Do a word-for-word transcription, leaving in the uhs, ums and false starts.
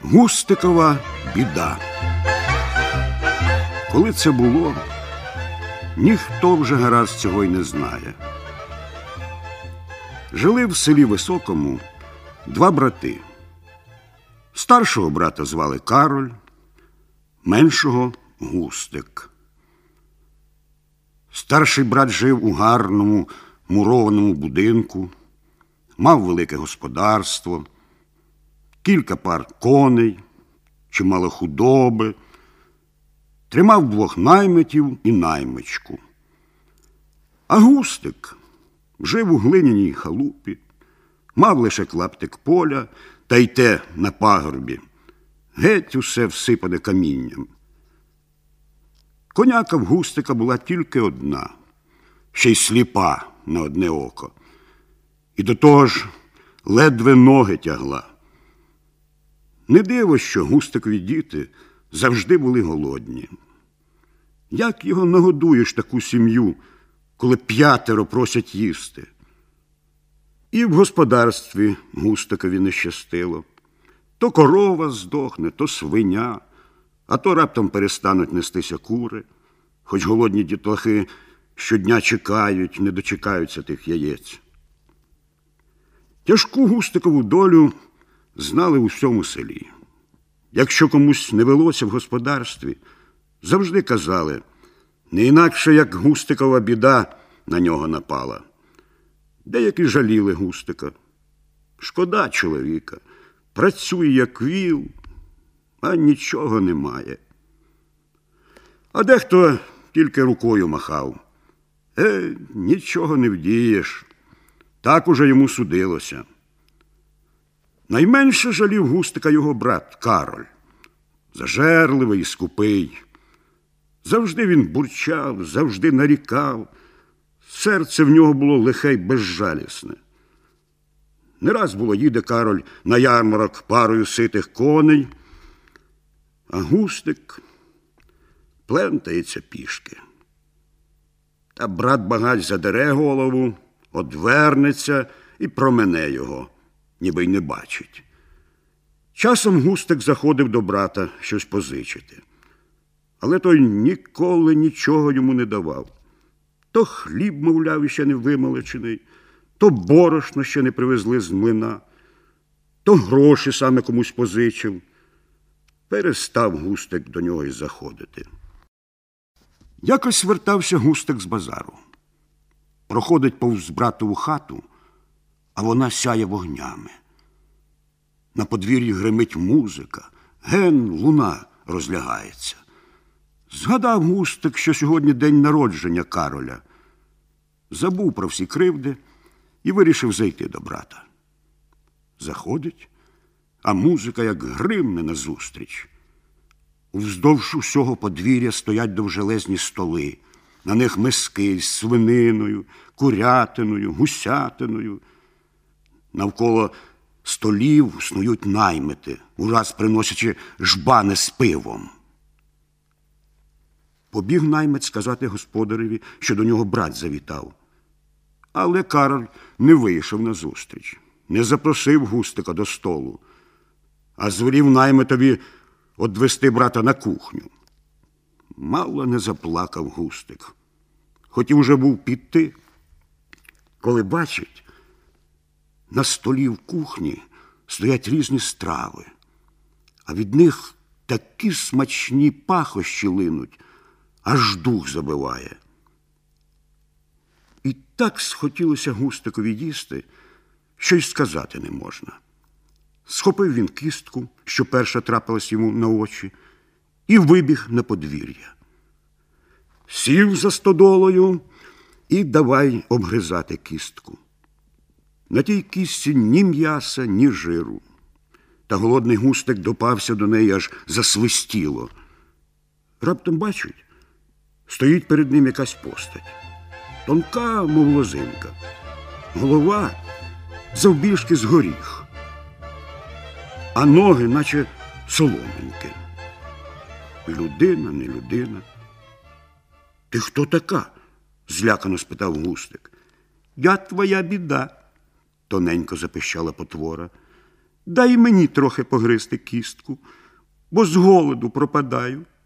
Густикова біда. Коли це було, ніхто вже гаразд цього й не знає. Жили в селі Високому два брати. Старшого брата звали Кароль, меншого – Густик. Старший брат жив у гарному мурованому будинку, мав велике господарство, кілька пар коней, чимало худоби, тримав двох наймитів і наймичку. А Густик жив у глиняній халупі, мав лише клаптик поля, та й те на пагорбі, геть усе всипане камінням. Коняка в Густика була тільки одна, ще й сліпа на одне око. І до того ж ледве ноги тягла. Не диво, що Густикові діти завжди були голодні. Як його нагодуєш таку сім'ю, коли п'ятеро просять їсти? І в господарстві Густикові не щастило. То корова здохне, то свиня, а то раптом перестануть нестися кури, хоч голодні дітлахи щодня чекають, не дочекаються тих яєць. Тяжку Густикову долю знали у всьому селі. Якщо комусь не велося в господарстві, завжди казали, не інакше, як Густикова біда на нього напала. Деякі жаліли Густика. Шкода чоловіка, працює як віл, а нічого немає. А дехто тільки рукою махав. Е, нічого не вдієш. Так уже йому судилося. Найменше жалів Густика його брат Кароль. Зажерливий і скупий. Завжди він бурчав, завжди нарікав. Серце в нього було лихе й безжалісне. Не раз було їде Кароль на ярмарок парою ситих коней, а Густик плентається пішки. Та брат-багач задере голову, одвернеться і промене його, ніби й не бачить. Часом Густик заходив до брата щось позичити. Але той ніколи нічого йому не давав. То хліб, мовляв, іще не вимолочений, то борошно ще не привезли з млина, то гроші саме комусь позичив. Перестав Густик до нього й заходити. Якось вертався Густик з базару. Проходить повз братову хату, а вона сяє вогнями. На подвір'ї гримить музика, ген луна розлягається. Згадав Густик, що сьогодні день народження Кароля. Забув про всі кривди і вирішив зайти до брата. Заходить, а музика як гримне назустріч. Уздовж усього подвір'я стоять довжелезні столи. На них миски з свининою, курятиною, гусятиною. Навколо столів снують наймити, ураз приносячи жбани з пивом. Побіг наймит сказати господареві, що до нього брат завітав. Але Кароль не вийшов назустріч, не запросив Густика до столу, а звелів наймитові одвести брата на кухню. Мало не заплакав Густик. Хотів уже був піти, коли бачить, на столі в кухні стоять різні страви, а від них такі смачні пахощі линуть, аж дух забиває. І так схотілося Густикові їсти, що й сказати не можна. Схопив він кістку, що перша трапилась йому на очі, і вибіг на подвір'я. Сів за стодолою і давай обгризати кістку. На тій кістці ні м'яса, ні жиру. Та голодний Густик допався до неї, аж засвистіло. Раптом бачить, стоїть перед ним якась постать. Тонка, мов лозинка. Голова завбільшки з горіх, а ноги, наче соломинки. Людина, не людина. Ти хто така? Злякано спитав Густик. Я твоя біда, тоненько запищала потвора. дай мені трохи погризти кістку, бо з голоду пропадаю.